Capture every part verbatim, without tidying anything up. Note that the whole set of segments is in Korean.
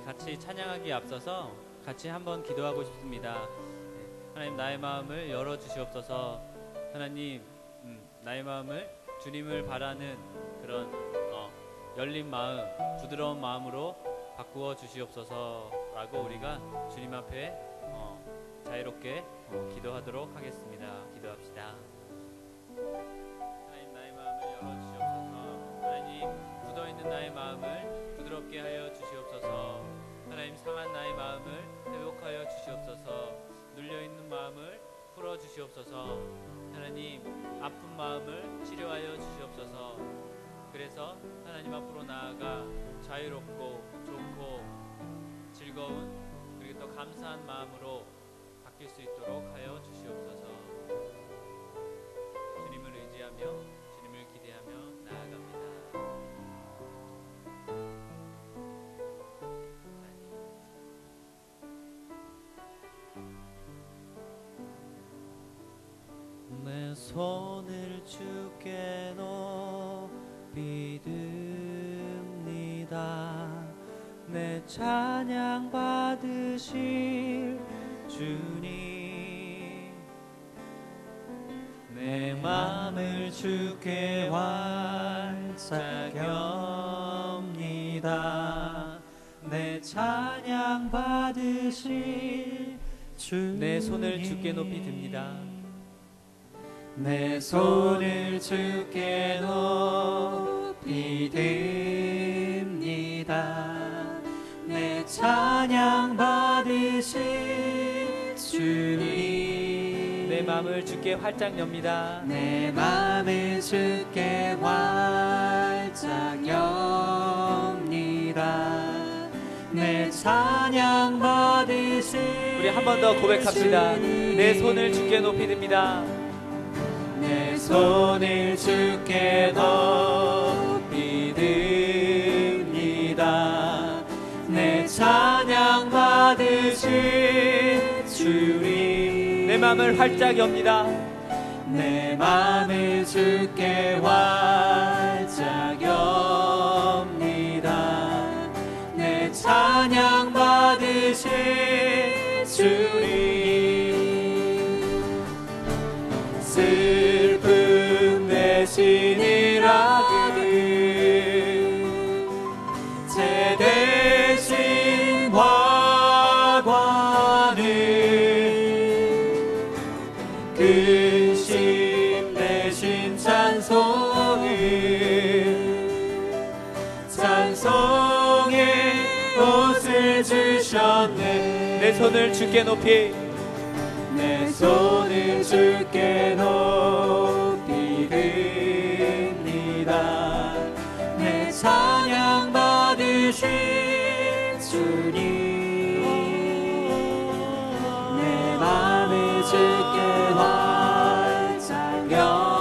같이 찬양하기에 앞서서 같이 한번 기도하고 싶습니다. 하나님, 나의 마음을 열어주시옵소서. 하나님, 음, 나의 마음을 주님을 바라는 그런 어, 열린 마음, 부드러운 마음으로 바꾸어 주시옵소서 라고 우리가 주님 앞에 어, 자유롭게 어, 기도하도록 하겠습니다. 기도합시다. 하나님, 나의 마음을 열어주시옵소서. 하나님, 굳어있는 나의 마음을 부드럽게 하여 주시옵소서. 하나님, 상한 나의 마음을 회복하여 주시옵소서. 눌려있는 마음을 풀어주시옵소서. 하나님, 아픈 마음을 치료하여 주시옵소서. 그래서 하나님 앞으로 나아가 자유롭고 좋고 즐거운, 그리고 또 감사한 마음으로 바뀔 수 있도록 하여 주시옵소서. 주님을 의지하며 주님을 기대하며 나아갑니다. 내 손을 주께 높이 듭니다. 내 찬양 받으실 주님, 내 맘을 주께 활짝 엽니다. 내 찬양 받으실 주님, 내 손을 주께 높이 듭니다. 내 손을 주께 높이 듭니다. 내 찬양 받으실 주님, 내 마음을 주께 활짝 엽니다. 내 마음을 주께 활짝 엽니다. 내 찬양 받으실 우리 한 번 더 고백합시다. 내 손을 주께 높이 듭니다. 내 손을 주께 높이 듭니다. 내 찬양 받으실 주님, 내 마음을 활짝 엽니다. 내 마음을 주께 활짝 엽니다. 내 찬양 받으실 주님, 슬픔 대신이라 제 대신 화관을 근심 대신 찬송을 찬송의 옷을 주셨네. 내 손을 주께 높이, 내 손을 주께 높이 듭니다. 내 찬양 받으실 주님, 내 맘을 주께 활짝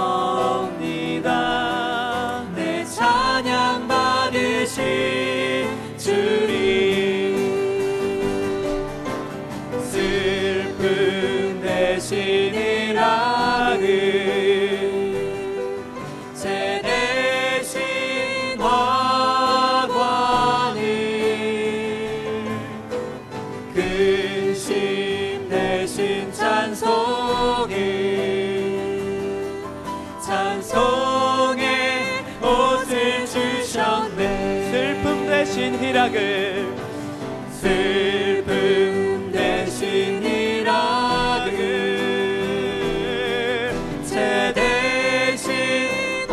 엽니다. 내 찬양 받으실 주님, 슬픔 대신이라 제 대신 화관을 근심 대신 찬송을 찬송의 옷을 주셨네. 슬픔 대신 희락을, 슬픔 대신 희락을 제 대신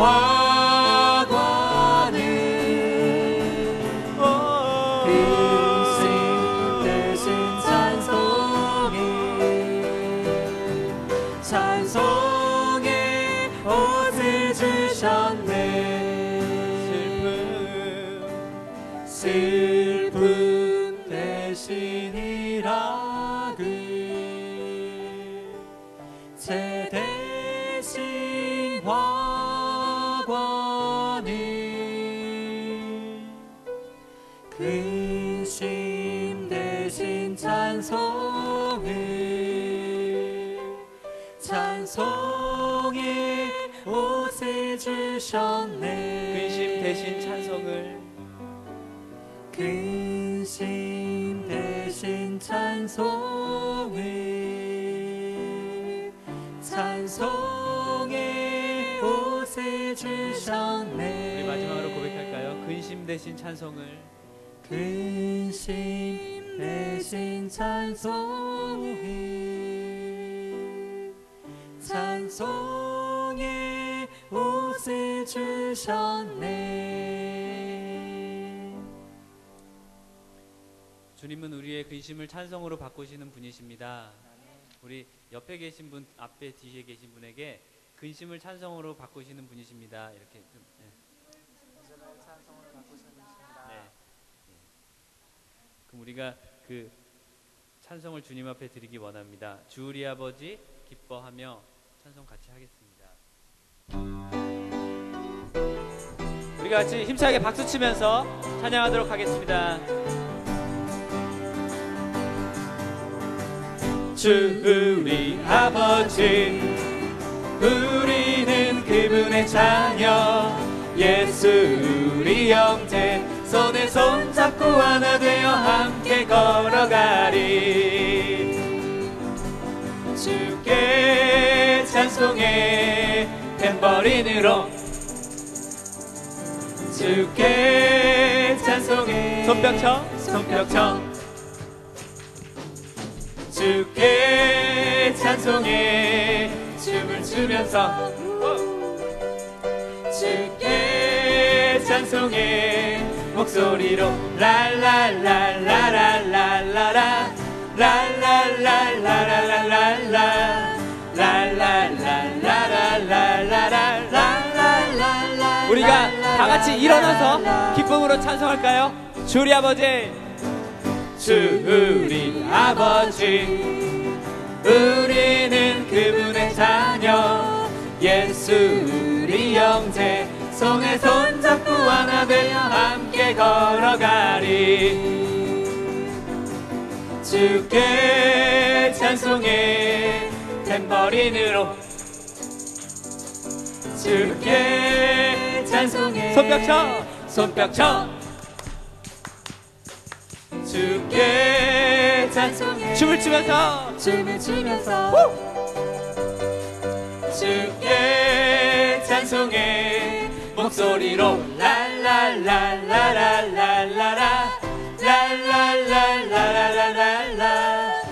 화관을 근심 대신 찬송이 찬송의 옷을 주셨네. 슬픔 슬픔 대신 희락을 제 대신 화관을 근심 대신 찬송을 찬송의 옷을 주셨네. 근심 대신 찬송을, 근심 대신 찬송을 찬송의 옷을 주셨네. 우리 마지막으로 고백할까요? 근심 대신 찬송을 근심 대신 찬송을 찬송의 옷을 주셨네. 주님은 우리의 근심을 찬송으로 바꾸시는 분이십니다. 우리 옆에 계신 분, 앞에 뒤에 계신 분에게 근심을 찬송으로 바꾸시는 분이십니다. 이렇게 좀. 네. 근심을 찬송으로 바꾸시는 분이십니다. 네. 네. 그럼 우리가 그 찬송을 주님 앞에 드리기 원합니다. 주 우리 아버지 기뻐하며 찬송 같이 하겠습니다. 우리가 같이 힘차게 박수 치면서 찬양하도록 하겠습니다. 주 우리 아버지 우리는 그분의 자녀 예수 우리 형제 손에 손잡고 하나 되어 함께 걸어가리. 주께 찬송해 탬버린으로 주께 찬송해 손뼉쳐 손뼉쳐 주께 찬송해 춤을 추면서 주께 찬송해 목소리로 랄랄랄랄랄랄라 랄랄랄랄랄랄라 랄랄랄랄랄랄라. 우리가 다 같이 일어나서 기쁨으로 찬송할까요? 주 우리 아버지 주 우리 아버지 우리는 그분의 자녀 예수 우리 형제 손에 손잡고 하나 되어 함께 걸어가리. 주께 찬송해 탬버린으로 주께 찬송해 손뼉쳐 손뼉쳐 주께 찬송해 춤을 추면서 춤을 추면서 주께 찬송해 목소리로 랄랄랄랄랄랄라 랄랄랄랄랄랄라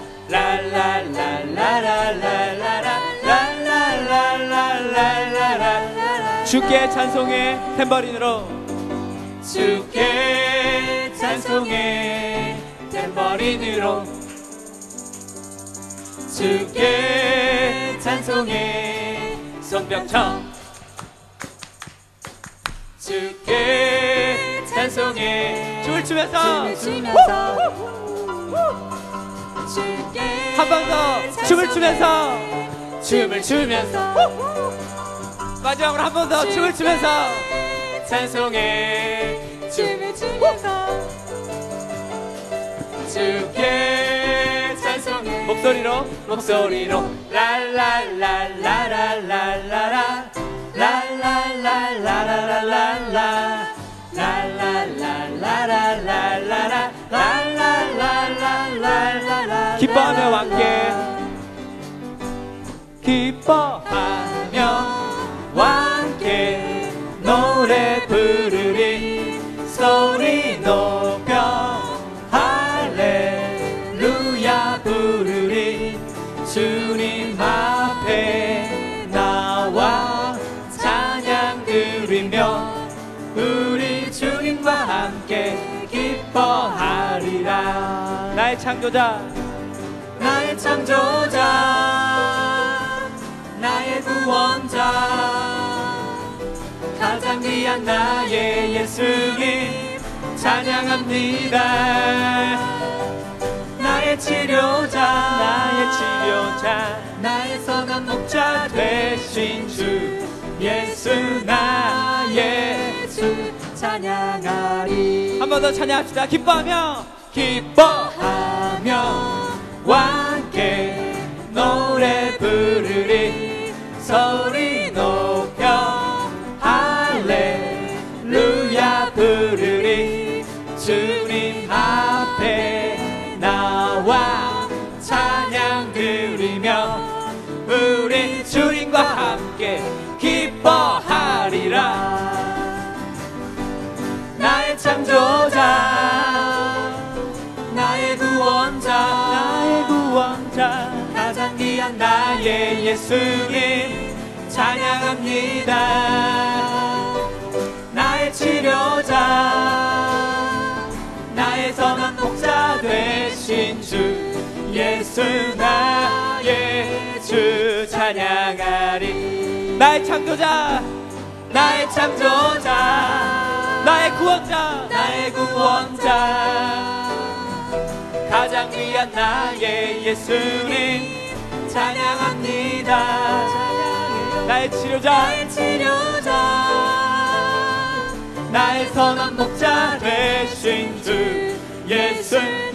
랄랄랄랄랄랄라 주께 찬송해 탬버린으로 주께 찬송해 탬버린으로 주께 찬송해 손뼉쳐 주께 찬송해 춤을 추면서 추면서 주께 한 번 더 춤을 추면서 춤을 추면서 마지막으로 한 번 더 춤을 추면서 찬송해 춤을 추면서 주께 찬송해 목소리로 목소리로 랄랄랄랄랄랄라 랄랄랄랄랄랄라 랄랄랄랄랄랄라 랄랄랄랄랄라 기뻐하며 함께 기뻐하며 함께 노래 부르리 소리 높여 할렐루야 부르리 주님 앞에 나와 찬양 드리며 우리 주님과 함께 기뻐하리라. 나의 창조자 나의 창조자 나의 구원자 가장 귀한 나의 예수님 찬양합니다. 나의 치료자 나의 치료자 나의 선한 목자 되신 주 예수 나의 주 찬양하리. 한 번 더 찬양합시다. 기뻐하며 기뻐하며 함께 노래 부르리 소리 높여 할렐루야 부르리 주님 앞에 나 나의 예수님 찬양합니다. 나의 치료자 나의 선한 목자 되신 주 예수 나의 주 찬양하리. 나의 창조자 나의 창조자 나의 구원자 나의 구원자 가장 귀한 나의 예수님 찬양합니다. 나의 치료자 나의 치료자 나의 선한 목자 되신 주 예수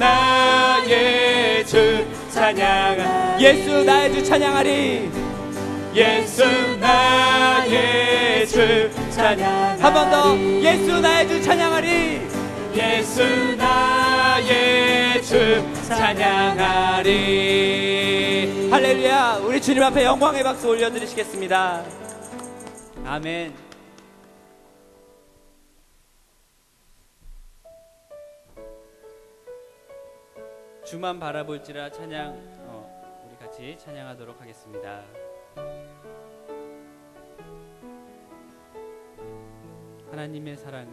나의 주 찬양하. 예수 나의 주 찬양하리. 예수 나의 주 찬양하리. 한 번 더 예수 나의 주 찬양하리. 예수 나의 주 찬양하리. 할렐루야. 우리 주님 앞에 영광의 박수 올려드리시겠습니다. 아멘. 주만 바라볼지라 찬양 어, 우리 같이 찬양하도록 하겠습니다. 하나님의 사랑을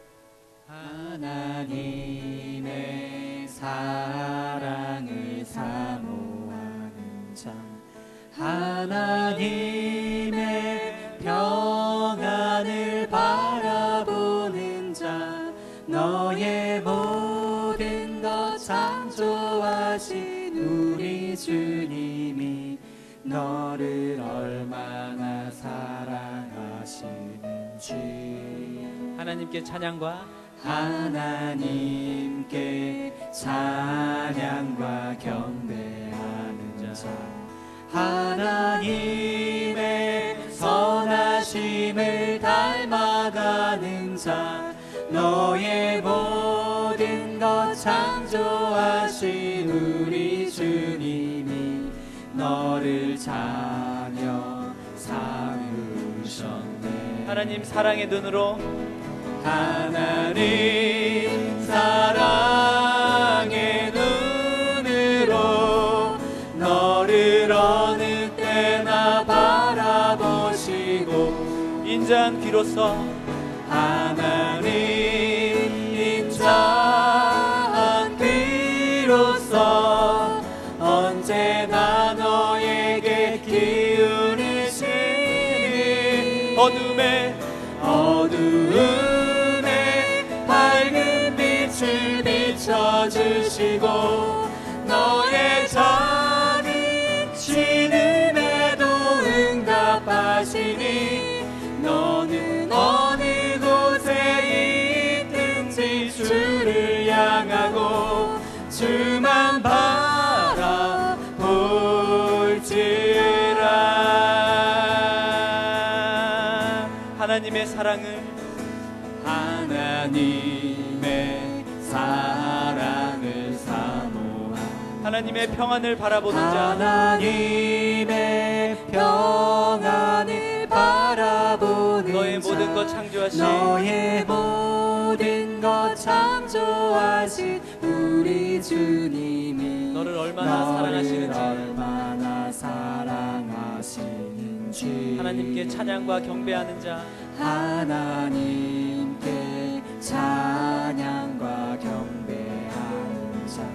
하나님의 사랑을 사모하는 자 하나님의 평안을 바라보는 자 너의 모든 것 창조하신 우리 주님이 너를 얼마나 사랑하시는지 하나님께 찬양과 하나님께 찬양과 경배하는 자 하나님의 선하심을 닮아가는 자 너의 모든 것 창조하신 우리 주님이 너를 자녀 삼으셨네. 하나님 사랑의 눈으로 하나님 사랑의 눈으로 너를 어느 때나 바라보시고 인자한 귀로서 하나님 인자한 귀로서 언제나 너에게 기울이시니 어둠에 어두움에 밝은 빛을 비춰주시고 너의 작은 신음에도 응답하시니 너는 어느 곳에 있든지 주를 향하고 주만 바라볼지라. 하나님의 사랑을 하나님의 사랑을 사모하 하나님의 평안을 바라보는 자 하나님의 평안을 바라보는 너의 자 모든 것 창조하신 너의 모든 것 창조하신 우리 주님이 너를 얼마나 너를 사랑하시는지 얼마나 사랑하시는지 하나님께 찬양과 경배하는 자 하나님께 찬양과 경배하는 자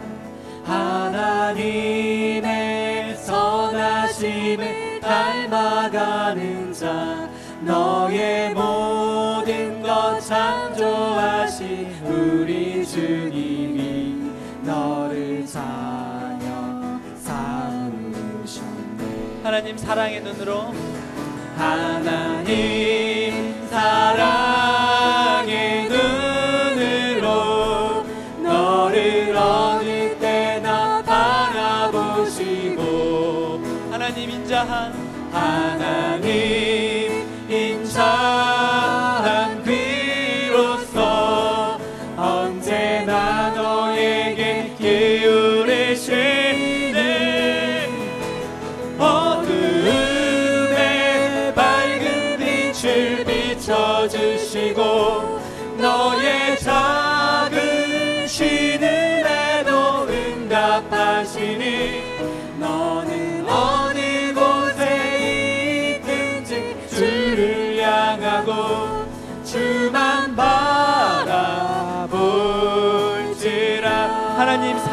하나님의 선하심을 닮아가는 자 너의 모든 것 창조하신 우리 주님이 너를 자녀 삼으셨네. 하나님 사랑의 눈으로 하나님 사랑의 눈으로 너를 어느 때나 바라보시고 하나님 인자한 하나님 인자한 귀로서 언제나 너에게 기울이시는 어둠에 밝은 빛을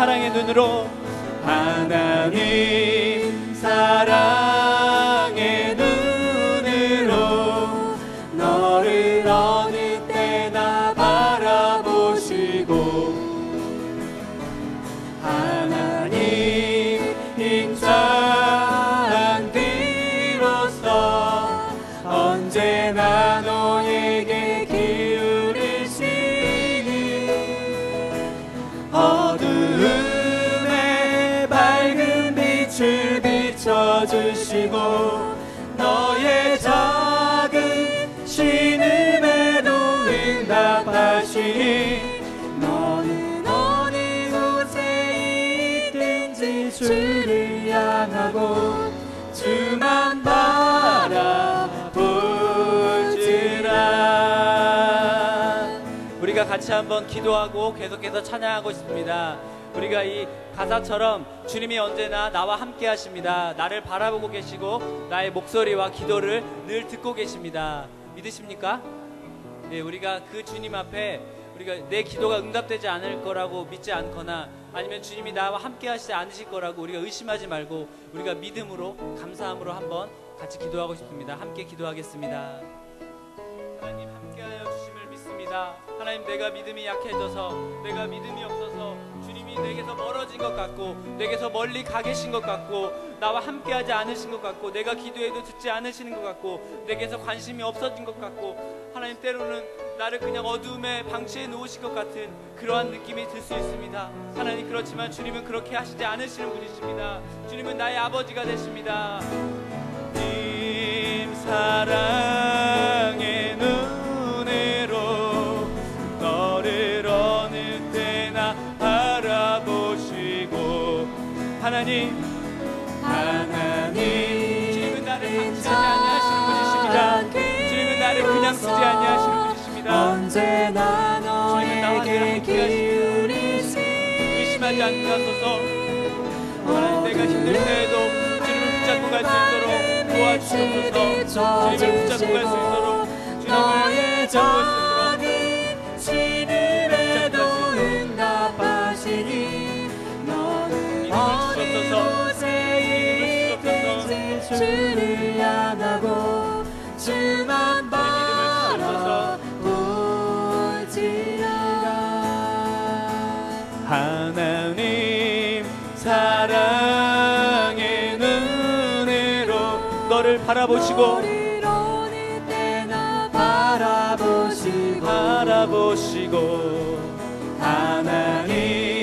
사랑의 눈으로 하나님 사랑의 눈으로 너를 어느 때나 바라보시고 하나님 인자한 귀로서 언제나 너에게 기울이시니 어두움에 밝은 빛을 비춰주시고 너의 작은 신음에도 응답하시니 너는 어느 곳에 있든지 주를 향하고 주만 바라보지라. 우리가 같이 한번 기도하고 계속해서 찬양하고 싶습니다. 우리가 이 가사처럼 주님이 언제나 나와 함께 하십니다. 나를 바라보고 계시고 나의 목소리와 기도를 늘 듣고 계십니다. 믿으십니까? 예, 우리가 그 주님 앞에 우리가 내 기도가 응답되지 않을 거라고 믿지 않거나 아니면 주님이 나와 함께 하시지 않으실 거라고 우리가 의심하지 말고 우리가 믿음으로 감사함으로 한번 같이 기도하고 싶습니다. 함께 기도하겠습니다. 하나님 함께하여 주심을 믿습니다. 하나님, 내가 믿음이 약해져서 내가 믿음이 없어서 주님이 내게서 멀어진 것 같고 내게서 멀리 가 계신 것 같고 나와 함께하지 않으신 것 같고 내가 기도해도 듣지 않으시는 것 같고 내게서 관심이 없어진 것 같고 하나님, 때로는 나를 그냥 어두움에 방치해 놓으신 것 같은 그러한 느낌이 들 수 있습니다. 하나님, 그렇지만 주님은 그렇게 하시지 않으시는 분이십니다. 주님은 나의 아버지가 되십니다. 님 사랑의 눈으로 너를 어느 때나 바라보시고 하나님, 하나님 주님은 나를 방치하지 아니하시는 분이십니다. 주님은 나를 그냥 두지 아니하시는 분이십니다. 언제나 주님은 나와 늘 너에게 함께하시고 기울이시 의심하지 않게 하소서. 하나님, 내가 힘들 때에도 주님을 붙잡고 갈 수 있도록 도와주시옵소서. 주님을 붙잡고 갈 수 있도록 주님을 너의 붙잡고 갈 수 작은 신음에도 응답하시니 너는 어느 곳에 있든지 주를 향하고 주만 바라보지라. 하나님 사랑의 눈으로 너를 바라보시고 너를 어느 때나 바라보시고 바라보시고 하나님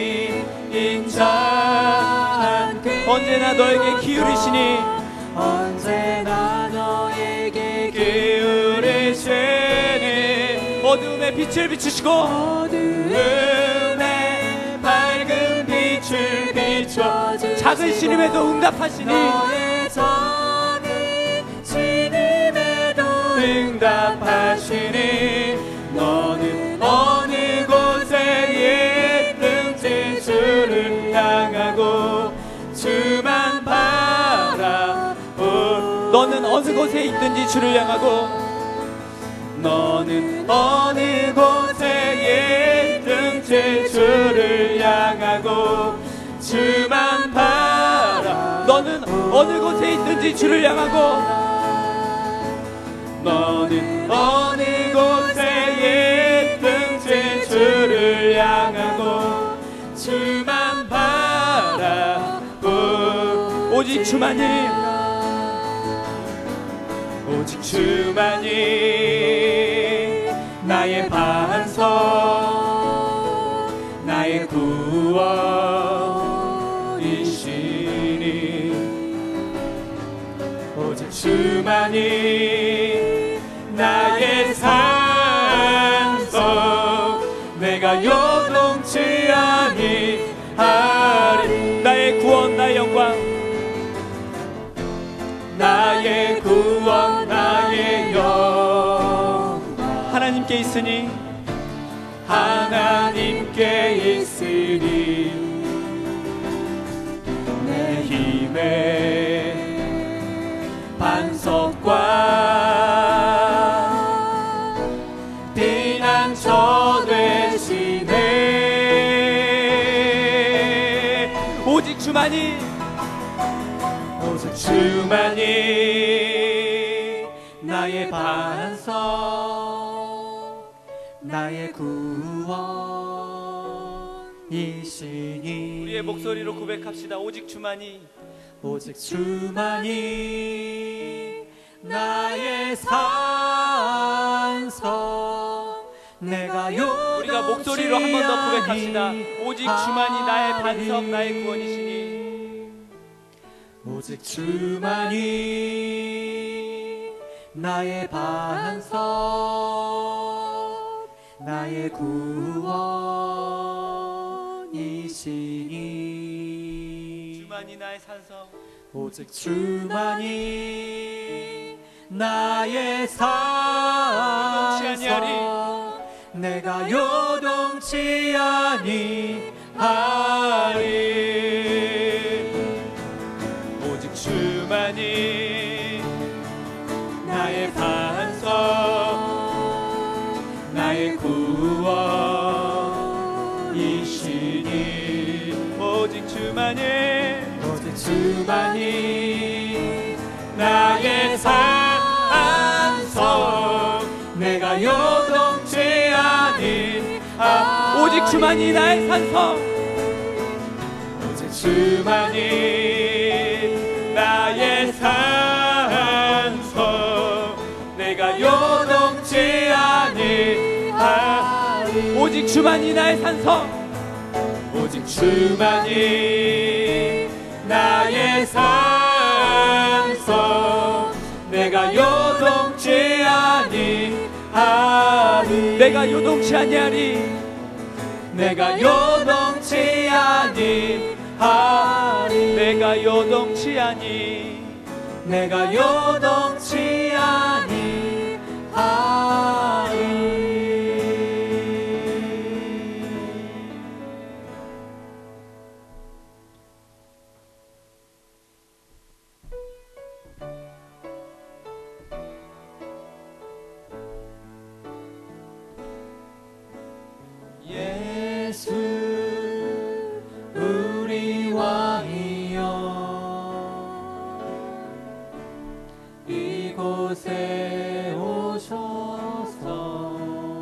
인자한 언제나 너에게 기울이시니 언제나 너에게 기울이시니 어두움에 빛을 비추시고 어두움에 밝은 빛을 비춰주시고 작은 신임에도 응답하시니 너의 작은 신임에도 응답하시니 너는 어느 곳에 있든지 주를 향하고 주만 바라보 너는 어느 곳에 있든지 주를 향하고 너는 어느 곳에 있든지 주를 향하고 주만 바라 너는 어느 곳에 있든지 주를 향하고 너는 어느 곳에 있든지 주를 향하고 주만 바라보 오직 주만이 오직 주만이 나의 반석 나의 구원이시니 오직 주만이 나의 산석 내가 요동치 아니하리 나의 구원 나의 영광 나의 구원 나의 영광 하나님께 있으니 하나님께 있으니 내 힘의 반석과 피난처 되시네 주만이 오직 주만이 나의 반석 나의 구원이시니 우리의 목소리로 고백합시다. 오직 주만이 오직 주만이 나의 산성 내가 요 우리가 목소리로 한 번 더 고백합시다. 오직 주만이 나의 반석 나의 구원이시니 오직 주만이 나의 반석 나의 구원이시니 주만이 나의 산성 오직 주만이 나의 산성 내가 요동치 아니하리 오직 주만이 나의 반석 나의 구원이시니 오직 주만이 오직 주만이 나의 산성 내가 요동치 아니하리 오직 주만이 나의 산성 오직 주만이 나의 산성 내가 요동치 아니하리 오직 주만이 나의 산성 오직 주만이 나의 산성 내가 요동치 아니하리 내가 요동치 아니하리 내가 요동치 아니하리 내가 요동치 아니 내가 요동치 아니하리 예수 우리 왕이여 이곳에 오셔서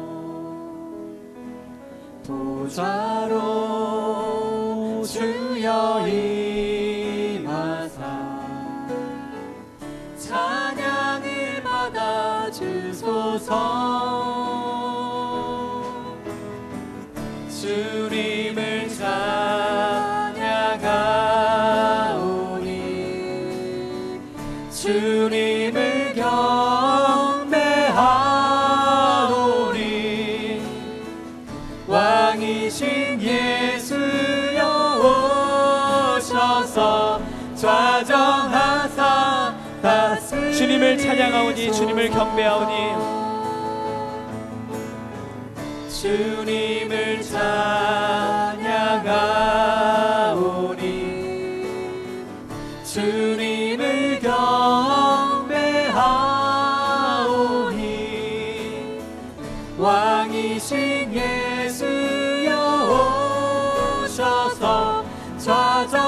보좌로 주여 임하사 찬양을 받아주소서 주님을 찬양하오니 주님을 경배하오니 왕이신 예수여 오셔서 좌정하사 다스리소서 주님을 찬양하오니 주님을 경배하오니 주님을 찬양하오니 주님을 경배하오니 왕이신 예수여 오셔서 좌정